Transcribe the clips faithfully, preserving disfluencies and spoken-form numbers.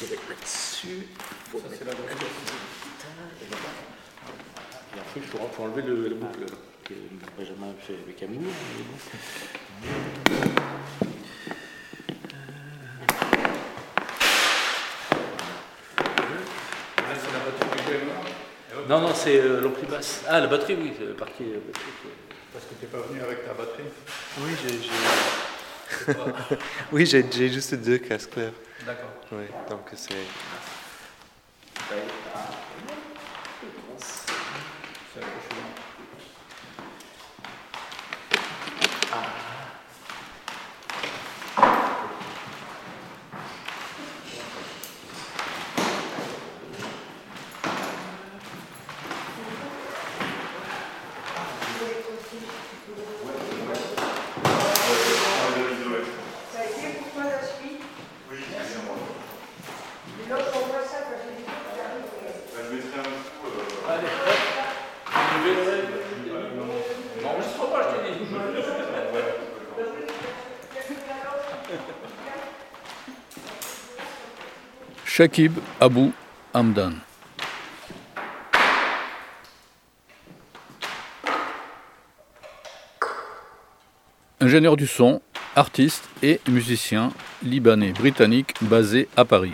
mettre là-dessus. Ça, c'est la droite. Et après, il faut, faut enlever le, le boucle que Benjamin fait avec amour. Non, non, c'est euh, l'ampli basse. Ah, la batterie, oui, c'est la partie. Euh, batterie, parce que tu n'es pas venu avec ta batterie. Oui, j'ai, j'ai... oui, j'ai, j'ai juste deux casques clairs. D'accord. Oui, donc c'est... C'est accroché. Chakib Abou Hamdan. Ingénieur du son, artiste et musicien libanais-britannique basé à Paris.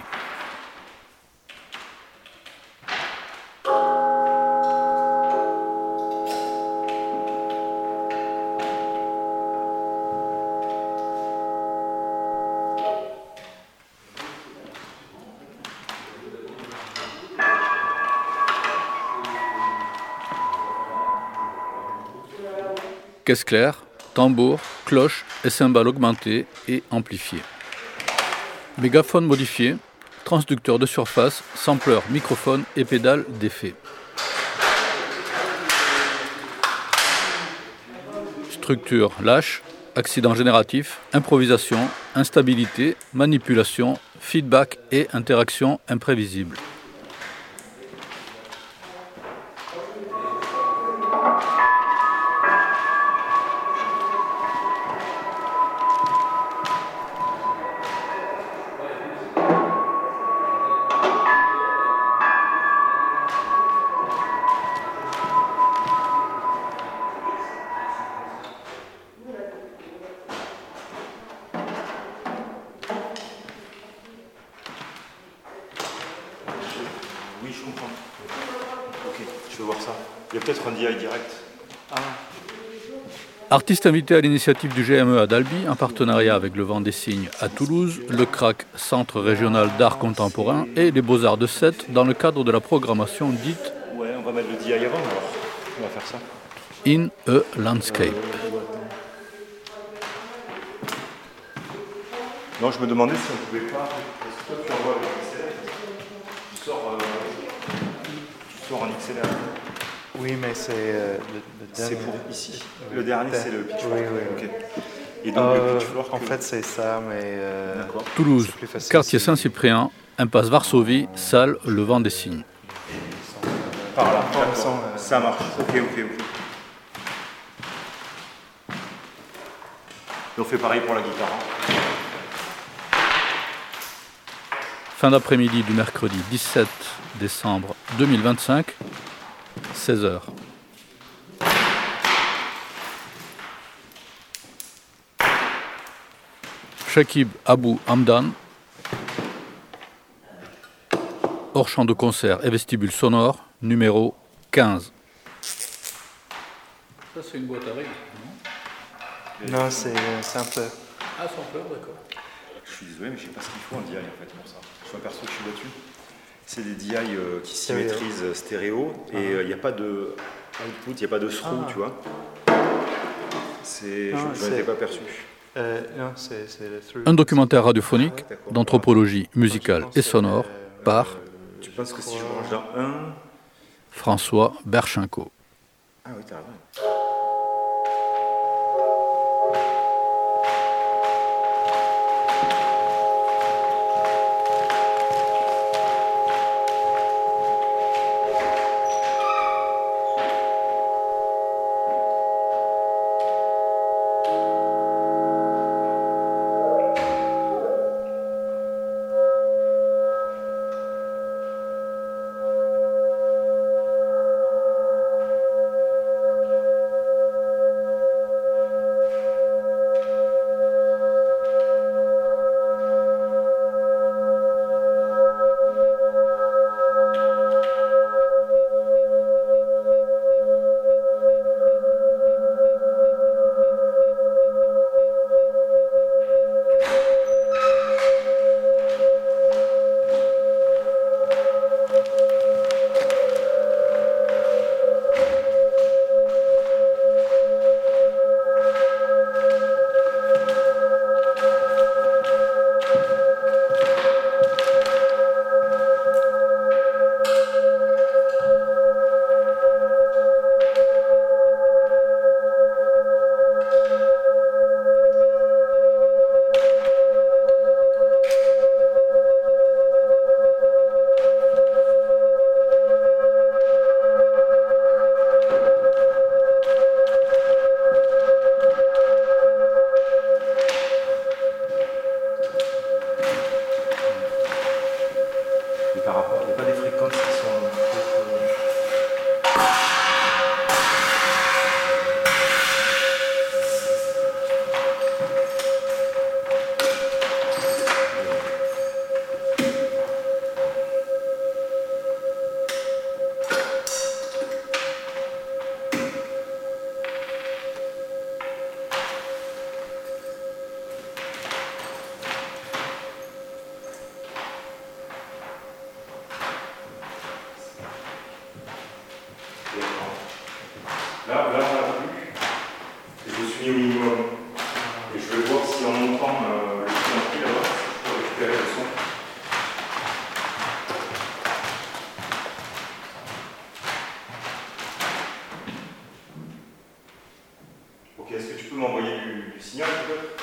Caisse claire, tambour, cloche et cymbales augmentées et amplifiées. Mégaphone modifié, transducteur de surface, sampleur, microphone et pédale d'effet. Structure lâche, accident génératif, improvisation, instabilité, manipulation, feedback et interaction imprévisible. Oui, je comprends. Ok, je vais voir ça. Il y a peut-être un D I direct. Ah. Artiste invité à l'initiative du G M E à Dalby, en partenariat avec le Vent des Cygnes à Toulouse, le C R A C, Centre régional d'art contemporain, et les Beaux-Arts de Sète, dans le cadre de la programmation dite Ouais, on va mettre le D I avant alors. On va faire ça. In a Landscape. Euh, non, je me demandais si on pouvait pas. Est-ce que toi tu envoies avec X L R? Tu sors, euh, tu sors en X L R. Oui, mais c'est euh, le, le dernier. C'est pour ici. Le dernier, c'est le pitchfork. Oui, oui, oui. Okay. Et donc euh, le pitchfork. En fait, c'est ça, mais. Euh, D'accord. Toulouse, quartier si... Saint-Cyprien, impasse Varsovie, salle Le Vent des Cygnes. Par là, d'accord. Euh... Ça marche. Ok, ok, ok. Et on fait pareil pour la guitare. Hein. Fin d'après-midi du mercredi dix-sept décembre deux mille vingt-cinq, seize heures. Chakib Abou Hamdan, hors champ de concert et vestibule sonore, numéro quinze. Ça, c'est une boîte à rythme, non? Non, c'est un sampler. Ah, sampler, d'accord. Je suis désolé, mais je ne sais pas ce qu'il faut en D I en fait pour ça. Je m'aperçois que je suis là-dessus. C'est des D I euh, qui symétrisent stéréo et il uh-huh. n'y euh, a pas de output, il n'y a pas de through, ah. tu vois. C'est, non, je n'en étais pas perçu. Euh, non, c'est, c'est le through. Un documentaire radiophonique ah, d'anthropologie musicale et sonore euh, par euh, tu penses que si je branche dans un... François Berchinko. Ah oui, t'as raison. Et par rapport, il n'y a pas des fréquences qui sont peut-être, euh, Là, là, on l'a plus. Et je suis mis au minimum. Et je vais voir si en montant euh, le prix là-bas, je peux récupérer le son. Ok, est-ce que tu peux m'envoyer du, du signal peut-être?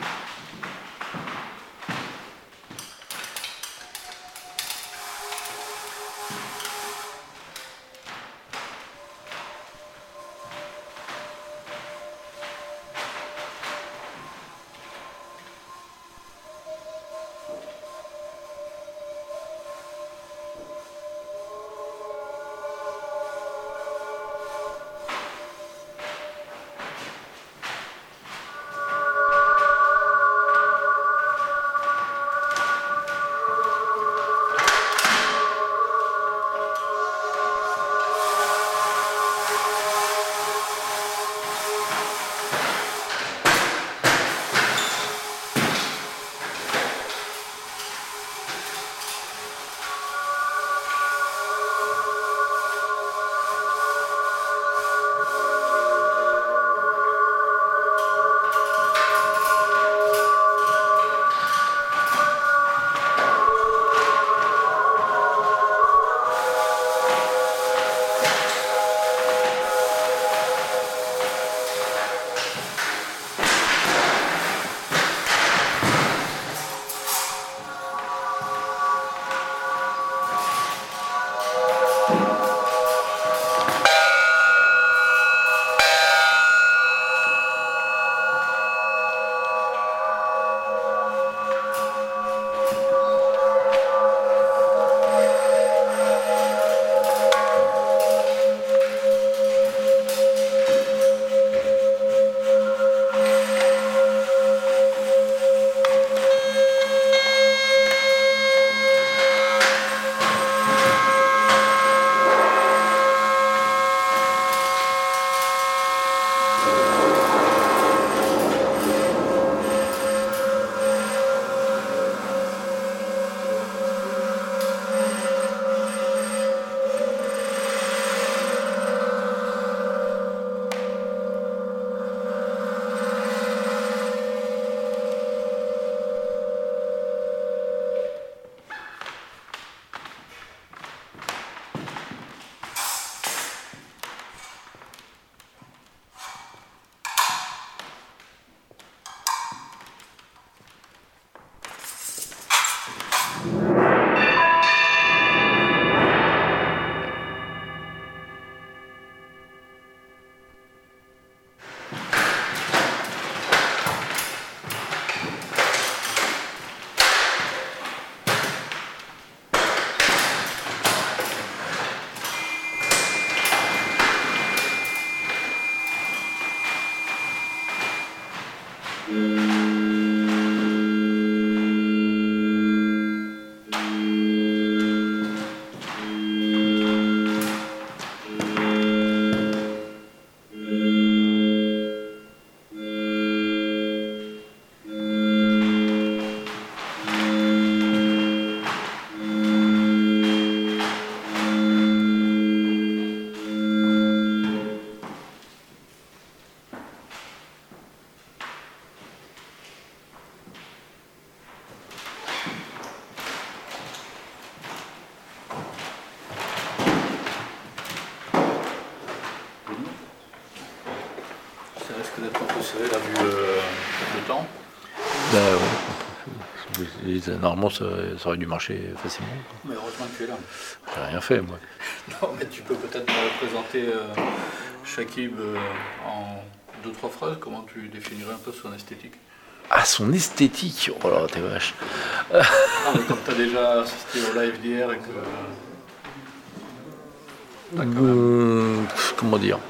risque d'être un peu serré là, vu euh, le temps. Ben, ouais. Normalement, ça, ça aurait dû marcher facilement. Mais heureusement que tu es là. J'ai rien fait, moi. Non, mais tu peux peut-être me présenter euh, Shakib euh, en deux, trois phrases. Comment tu définirais un peu son esthétique? à son esthétique. Oh là, t'es vache. Ah, mais comme tu as déjà assisté au live d'hier et que. Euh, comment dire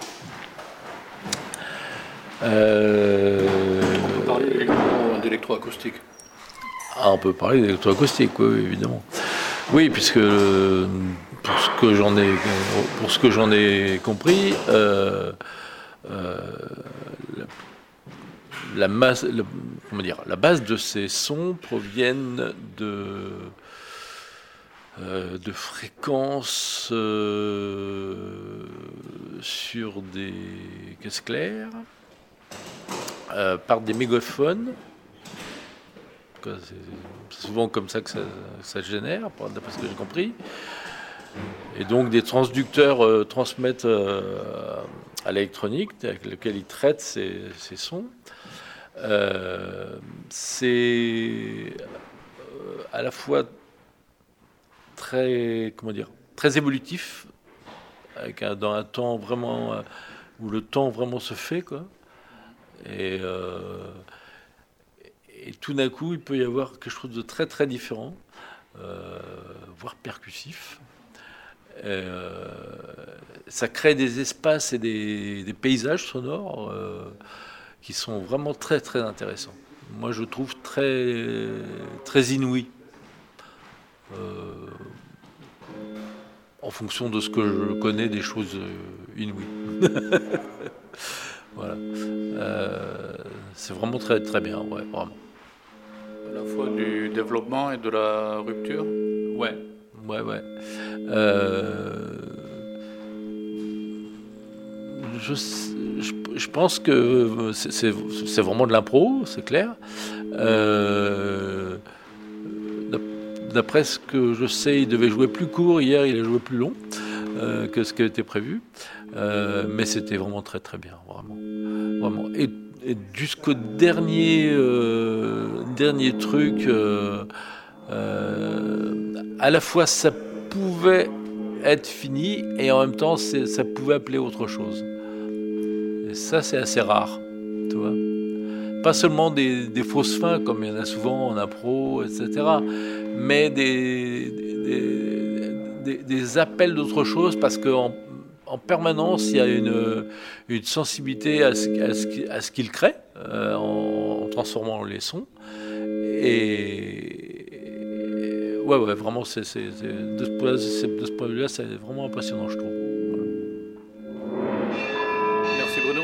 euh... On peut parler d'électro- d'électroacoustique. Ah, on peut parler d'électroacoustique, oui, évidemment. Oui, puisque euh, pour ce que j'en ai, pour ce que j'en ai compris, euh, euh, la, la, masse, la, comment dire, la base de ces sons proviennent de euh, de fréquences euh, sur des caisses claires euh, par des mégaphones. C'est souvent comme ça que ça, ça se génère, d'après ce que j'ai compris. Et donc des transducteurs euh, transmettent euh, à l'électronique, avec lequel ils traitent ces, ces sons. Euh, c'est euh, à la fois très, comment dire, très évolutif, avec un, dans un temps vraiment euh, où le temps vraiment se fait, quoi. Et euh, Et tout d'un coup, il peut y avoir quelque chose de très très différent, euh, voire percussif. Euh, ça crée des espaces et des, des paysages sonores euh, qui sont vraiment très très intéressants. Moi, je trouve très très inouïs, euh, en fonction de ce que je connais des choses inouïes. Voilà. Euh, c'est vraiment très très bien, ouais, vraiment. À la fois du développement et de la rupture. Ouais, ouais, ouais. Euh, je, je, je pense que c'est, c'est, c'est vraiment de l'impro, c'est clair. Euh, d'après ce que je sais, il devait jouer plus court. Hier, il a joué plus long euh, que ce qui était prévu. Euh, mais c'était vraiment très très bien, vraiment. vraiment. Et, et jusqu'au dernier, euh, dernier truc, euh, euh, à la fois ça pouvait être fini et en même temps c'est, ça pouvait appeler autre chose. Et ça c'est assez rare, tu vois. Pas seulement des, des fausses fins comme il y en a souvent en impro, et cetera. Mais des, des, des, des appels d'autre chose parce qu'en en permanence, il y a une, une sensibilité à ce, à ce, à ce qu'il crée euh, en, en transformant les sons. Et ouais, ouais, vraiment, c'est, c'est, c'est, de ce point de vue-là, c'est vraiment impressionnant, je trouve. Merci Bruno.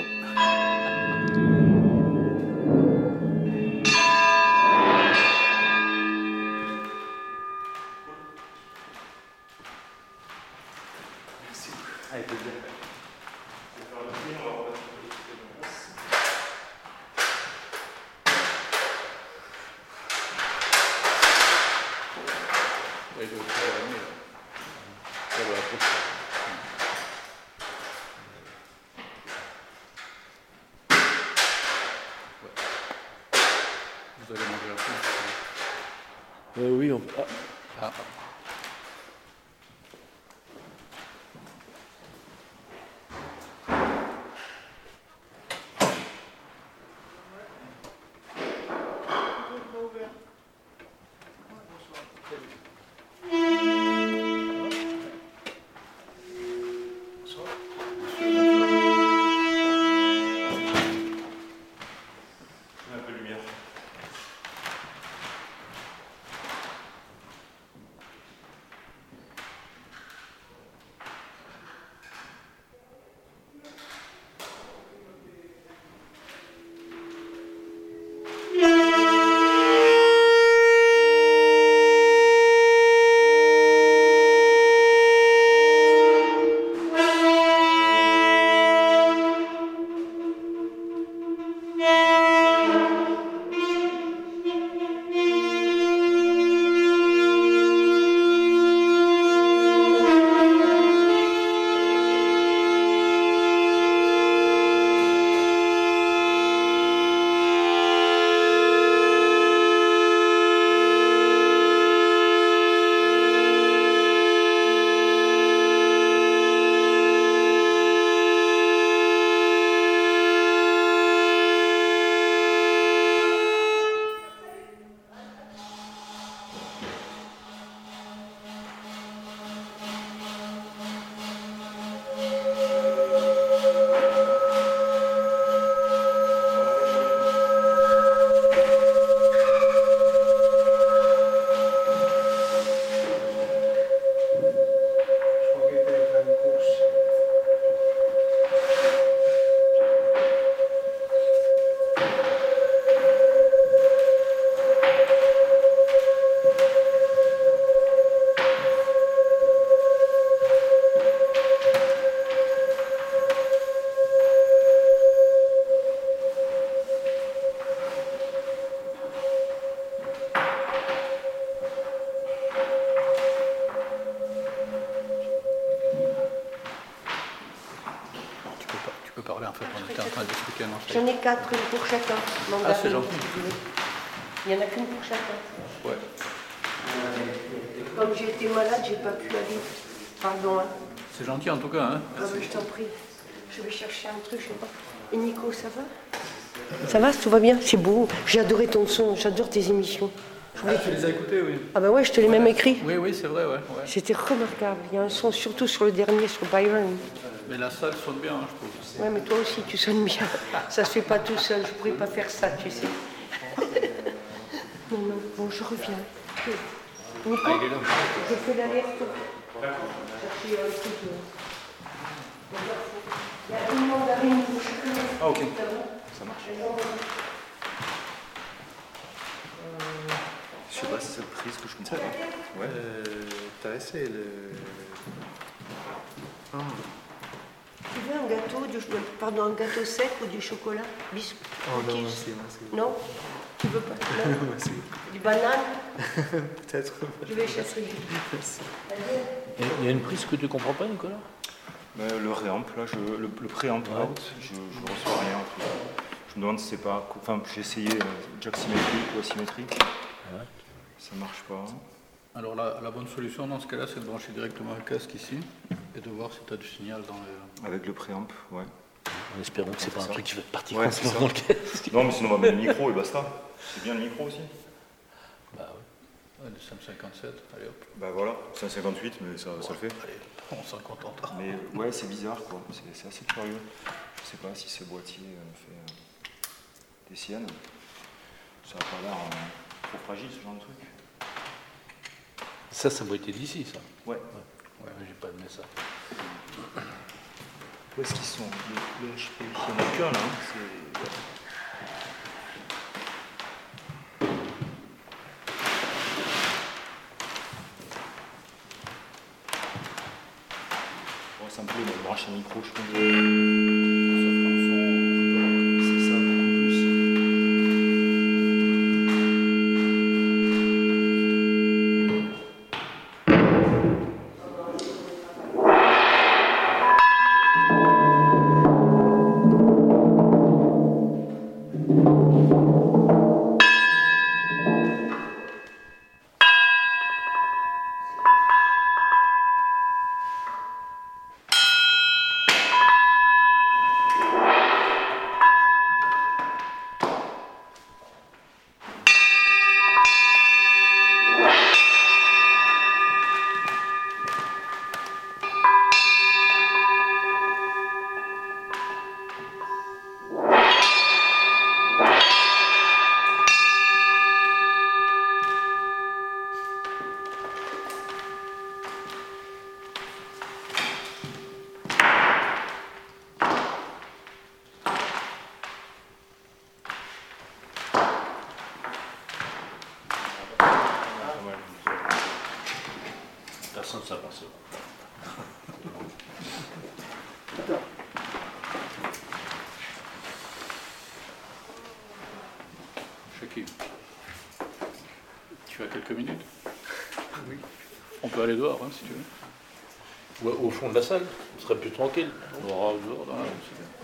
Vous allez manger un peu. Euh, oui, on... ah. Ah. parlait en fait, on était en train d'expliquer un enchère. J'en ai quatre, une pour chacun. Ah, c'est gentil. Il n'y en a qu'une pour chacun. Ouais. Comme j'ai été malade, j'ai pas pu aller. Pardon. Hein. C'est gentil en tout cas. Hein. Ah, bah, je t'en prie. Je vais chercher un truc, je sais pas. Et Nico, ça va? Ça va, tout va bien? C'est beau. J'ai adoré ton son, j'adore tes émissions. Ah, tu les as écoutées, oui. Ah bah ouais, je te l'ai même écrit. Oui, oui, c'est vrai, ouais. ouais. C'était remarquable. Il y a un son, surtout sur le dernier, sur Byron. Mais la salle sonne bien, hein, je trouve. Ouais, mais toi aussi, tu sonnes bien. Ça se fait pas tout seul. Je pourrais pas faire ça, tu sais. Non, non. Bon, je reviens. Nico, Ah, il est là. je fais l'aller-retour. Chercher un truc. euh, Il y a une mandarine pour chacun. Ah, ok. Ça marche. Je sais pas si c'est le prix, ce que je comprends pas. Ouais. Euh, T'as essayé le... Ah. Tu veux un gâteau, du, pardon, un gâteau sec ou du chocolat? Biscuit? Oh non, cookies? merci, merci. Non? Tu veux pas? Non? Merci. Du banane? Peut-être. Je vais chercher. Merci. Il y a une prise que tu comprends pas, Nicolas? Mais le réamp, là, je, le, le préamp Ouais. out, je ne reçois rien. En fait. Je me demande si c'est pas. Enfin, j'ai essayé euh, jack symétrique ou asymétrique. Ouais. Ça marche pas. Alors la, la bonne solution dans ce cas-là, c'est de brancher directement le casque ici et de voir si tu as du signal dans le... Avec le préamp, ouais. En espérant que c'est pas un ça. truc qui va partir Ouais, c'est complètement ça. dans le casque. Non, mais sinon, on va mettre le micro et basta. C'est bien le micro aussi. Bah ouais. Ouais, le cinq cinquante-sept, allez hop. Bah voilà, c'est un cinquante-huit, mais ça, ça le fait. Allez, on s'en contentera. Mais ouais, c'est bizarre quoi, c'est c'est assez curieux. Je sais pas si ce boîtier euh, fait euh, des siennes. Ça a pas l'air euh, trop fragile ce genre de truc. Ça, ça doit être d'ici, ça. Ouais. Ouais, j'ai pas aimé ça. Où est-ce qu'ils sont? Le, le H P, il y en a qu'un là. Hein. C'est... Bon, ça me plaît, mais branche un micro, je pense. Ça fera un son un peu rock. C'est ça, beaucoup plus. Personne ne s'aperçoit. Shakib, tu as quelques minutes? Oui. On peut aller dehors, hein, si tu veux. Ouais, au fond de la salle, on serait plus tranquille. On aura dehors, dans la rue, c'est bien.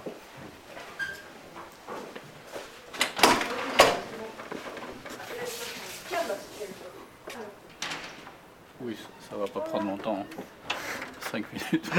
Oui, ça, ça va pas prendre longtemps. Hein. Cinq minutes.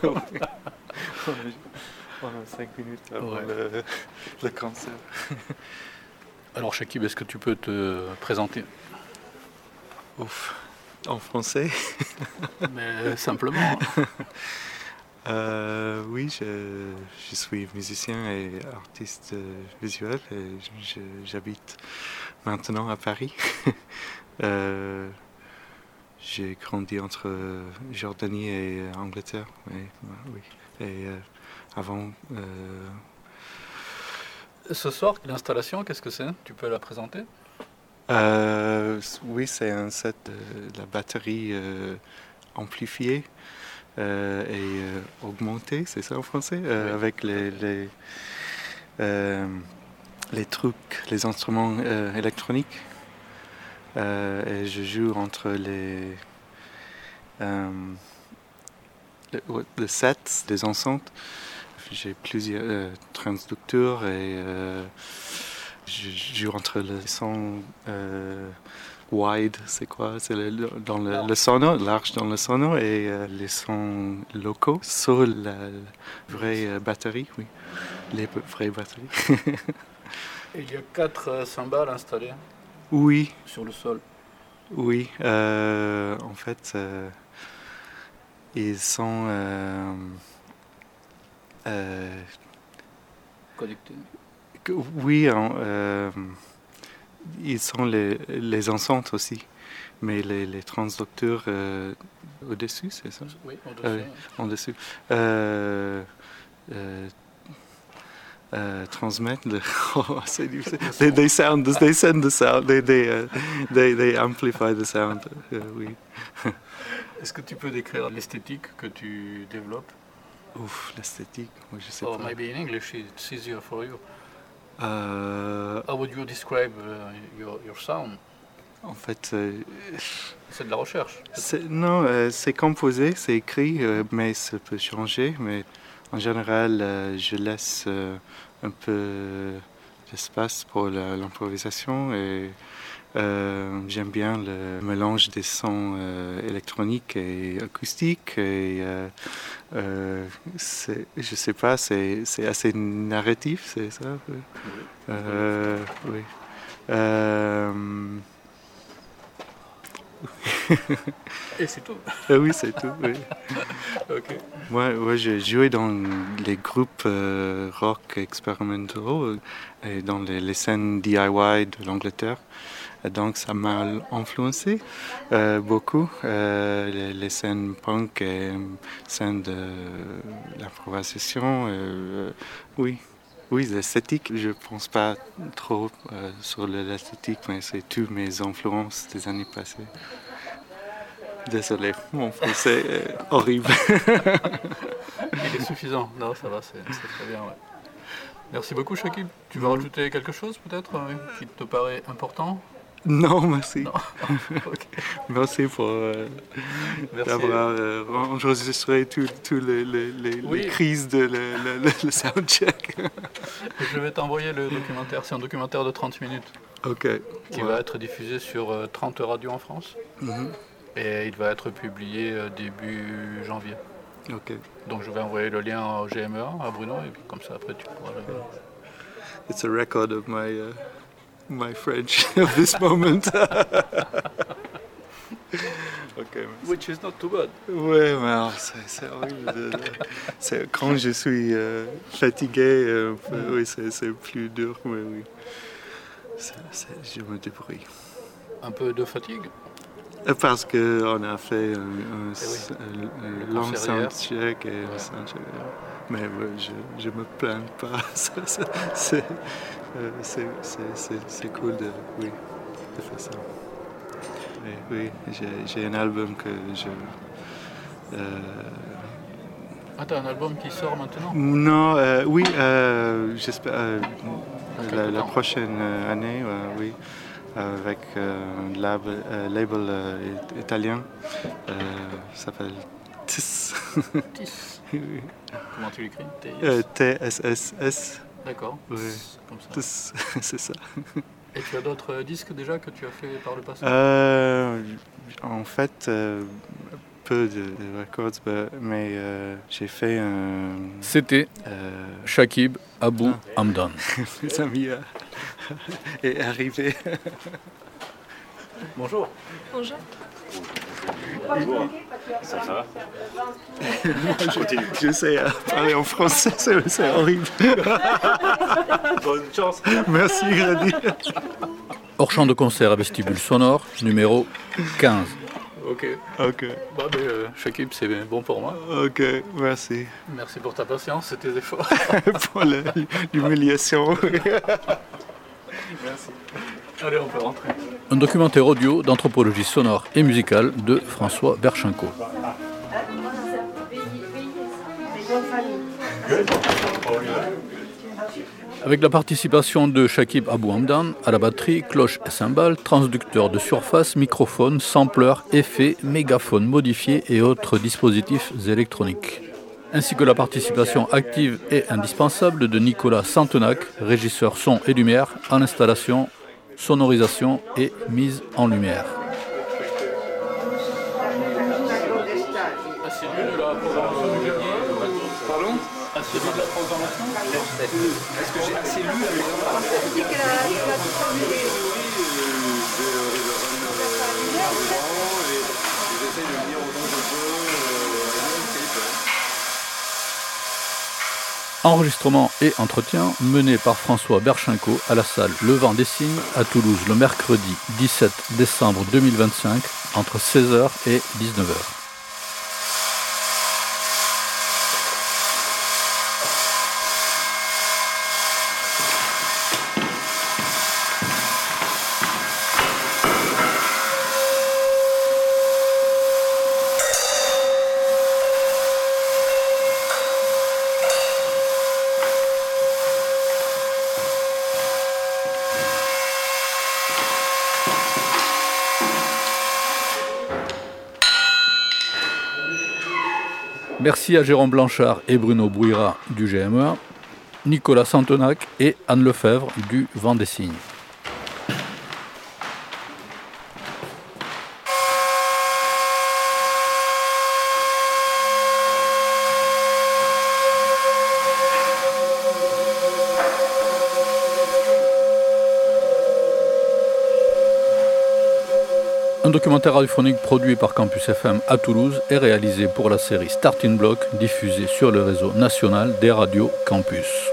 On a cinq minutes avant Ouais. le, le concert. Alors Shakib, est-ce que tu peux te présenter? Ouf. En français? Mais simplement. Hein. Euh, oui, je, je suis musicien et artiste euh, visuel et je- j'habite maintenant à Paris. Euh, j'ai grandi entre Jordanie et Angleterre. Et, ouais, oui. Et euh, avant, euh, Ce soir, l'installation, qu'est-ce que c'est? Tu peux la présenter? euh, oui, c'est un set de la batterie euh, amplifiée euh, et euh, augmentée, c'est ça en français, euh, Oui. avec les les, euh, les trucs, les instruments euh, électroniques. Euh, et je joue entre les euh, le, ouais, le sets des enceintes. j'ai plusieurs euh, transducteurs et euh, je joue entre le son euh, wide, c'est quoi? C'est le, dans le, le sono, large dans le sono et euh, les sons locaux sur la vraie euh, batterie, oui, les vraies batteries. Et il y a quatre euh, cymbales installées Oui, sur le sol. oui. Euh, en fait, euh, ils sont euh, euh, Connectées. que- oui, en, euh, ils sont les, les enceintes aussi, mais les, les transducteurs euh, au-dessus, c'est ça? Oui, au-dessus. Ah oui, en dessous. Euh, euh, euh, transmettre le. Oh, c'est difficile. They, they sound, they send the sound, they, they, uh, they, they amplify the sound. Euh, oui. Est-ce que tu peux décrire l'esthétique que tu développes? Ouf, l'esthétique, moi je sais Or pas. maybe in English it's easier for you. Euh, How would you describe uh, your, your sound? en fait, euh, C'est de la recherche. c'est, non, euh, c'est composé, c'est écrit, euh, mais ça peut changer. Mais en général, euh, je laisse euh, un peu d'espace pour la- l'improvisation et euh, j'aime bien le mélange des sons euh, électroniques et acoustiques. Et euh, euh, c'est, je sais pas, c'est, c'est assez narratif, c'est ça? Oui. Euh, oui. Euh, Et c'est tout. ah oui, c'est tout. Oui. Ok. Moi, moi j'ai joué dans les groupes euh, rock expérimentaux euh, et dans les, les scènes D I Y de l'Angleterre. Et donc, ça m'a influencé euh, beaucoup. Euh, les, les scènes punk et scènes de l'improvisation. Euh, oui. Oui, l'esthétique, je ne pense pas trop euh, sur l'esthétique, mais c'est toutes mes influences des années passées. Désolé, mon français est horrible. Il est suffisant. Non, ça va, c'est, c'est très bien. Ouais. Merci beaucoup, Shakib. Tu veux rajouter quelque chose peut-être euh, qui te paraît important? Non, merci. Non. Ok. Merci pour euh, Merci. d'avoir euh, enregistré toutes les, les, les, Oui. les crises de le, le, le, le soundcheck. Je vais t'envoyer le documentaire. C'est un documentaire de trente minutes Ok. qui Ouais. va être diffusé sur euh, trente radios en France. Mhm. Et il va être publié euh, début janvier. Ok. Donc je vais envoyer le lien au G M E A, à Bruno, et puis comme ça après tu pourras le... It's a record of my uh, my French of this moment. Ok. merci. Which is not too bad. Ouais, mais alors, c'est, c'est horrible. de- de- c'est, quand je suis euh, fatigué, euh, un peu, oui, c'est, c'est plus dur, mais oui. C'est, c'est, je me débrouille. Un peu de fatigue. Euh, Parce qu'on a fait un, un, Eh oui. un- un Le long concert hier. soundcheck et un soundcheck. Mais ouais, je ne me plains pas. Ça, ça, c'est, euh, c'est, c'est, c'est, c'est cool de, oui, de faire ça. Et oui, j'ai, j'ai un album que je... euh, Ah, t'as un album qui sort maintenant? non, euh, oui, euh, j'espère euh, quelque la, la temps. prochaine euh, année, euh, oui, avec euh, un lab, euh, label euh, it- italien, euh, ça s'appelle T I S. Tis. Oui. Comment tu l'écris? T I S. Euh, T S S S, D'accord. oui. Comme ça. T I S, c'est ça. Et tu as d'autres euh, disques déjà que tu as fait par le passé? Euh, en fait, euh, peu de, de records, bah, mais euh, j'ai fait un... C'était Euh, Shakib Abou Hamdan. mes amis euh, est arrivé. Bonjour. Bonjour. Ça, ça va? Je sais euh, parler en français, c'est, c'est horrible. Bonne chance. Merci Grady. Hors champ de concert à vestibule sonore, numéro quinze. Ok. Ok, Bah, mais, euh, Shakib, c'est bon pour moi. ok, merci Merci pour ta patience et tes efforts. pour le- l'humiliation. Allez, on peut rentrer. Un documentaire audio d'anthropologie sonore et musicale de François Berchenko. Avec la participation de Shakib Abou Hamdan à la batterie, cloche et cymbales, transducteur de surface, microphone, sampler, effets, mégaphone modifié et autres dispositifs électroniques. ainsi que la participation active et indispensable de Nicolas Santenac, régisseur son et lumière, en installation, sonorisation et mise en lumière. Pardon? Assez lu de la programmation? Est-ce que j'ai assez lu avec Enregistrement et entretien mené par François Berchenko à la salle Le Vent des Cygnes à Toulouse le mercredi dix-sept décembre deux mille vingt-cinq entre seize heures et dix-neuf heures. Merci à Jérôme Blanchard et Bruno Bouira du G M E A, Nicolas Santenac et Anne Lefebvre du Vent des Cygnes. Un documentaire radiophonique produit par Campus F M à Toulouse est réalisé pour la série Starting Block diffusée sur le réseau national des radios Campus.